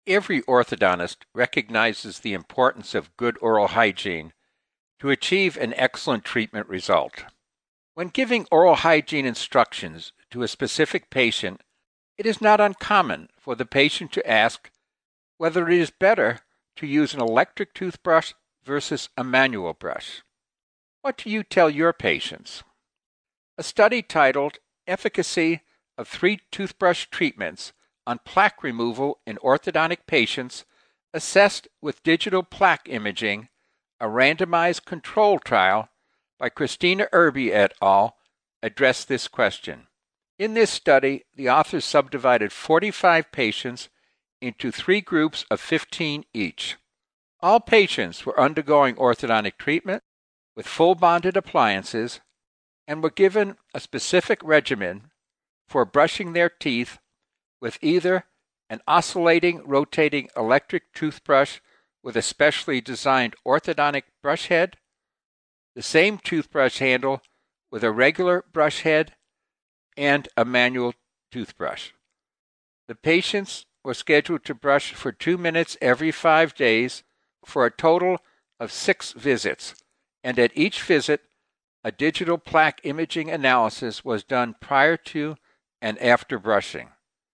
Every orthodontist recognizes the importance of good oral hygiene to achieve an excellent treatment result. When giving oral hygiene instructions to a specific patient, it is not uncommon for the patient to ask whether it is better to use an electric toothbrush versus a manual brush. What do you tell your patients? A study titled Efficacy of 3 Toothbrush Treatments on Plaque Removal in Orthodontic Patients Assessed with Digital Plaque Imaging, a randomized control trial by Christina Irby et al., addressed this question. In this study, the authors subdivided 45 patients into 3 groups of 15 each. All patients were undergoing orthodontic treatment with full bonded appliances and were given a specific regimen for brushing their teeth with either an oscillating rotating electric toothbrush with a specially designed orthodontic brush head, the same toothbrush handle with a regular brush head, and a manual toothbrush. The patients were scheduled to brush for 2 minutes every 5 days for a total of 6 visits, and at each visit, a digital plaque imaging analysis was done prior to and after brushing.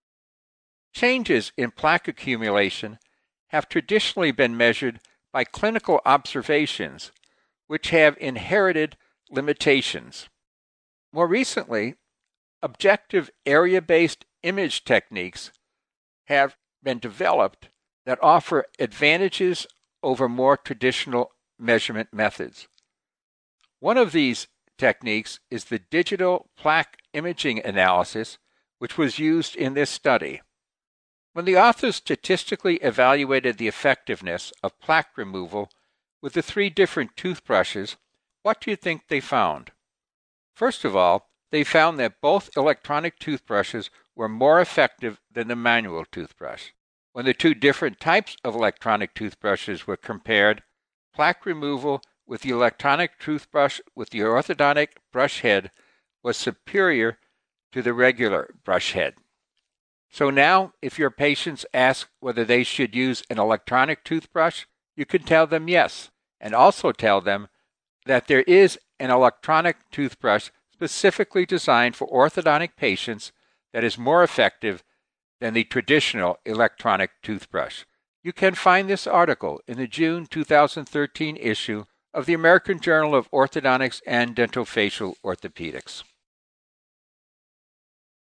Changes in plaque accumulation have traditionally been measured by clinical observations, which have inherited limitations. More recently, objective area-based image techniques have been developed that offer advantages over more traditional measurement methods. One of these techniques is the digital plaque imaging analysis, which was used in this study. When the authors statistically evaluated the effectiveness of plaque removal with the 3 different toothbrushes, what do you think they found? First of all, they found that both electronic toothbrushes were more effective than the manual toothbrush. When the 2 different types of electronic toothbrushes were compared, plaque removal with the electronic toothbrush with the orthodontic brush head was superior to the regular brush head. So now, if your patients ask whether they should use an electronic toothbrush, you can tell them yes, and also tell them that there is an electronic toothbrush specifically designed for orthodontic patients that is more effective than the traditional electronic toothbrush. You can find this article in the June 2013 issue of the American Journal of Orthodontics and Dentofacial Orthopedics.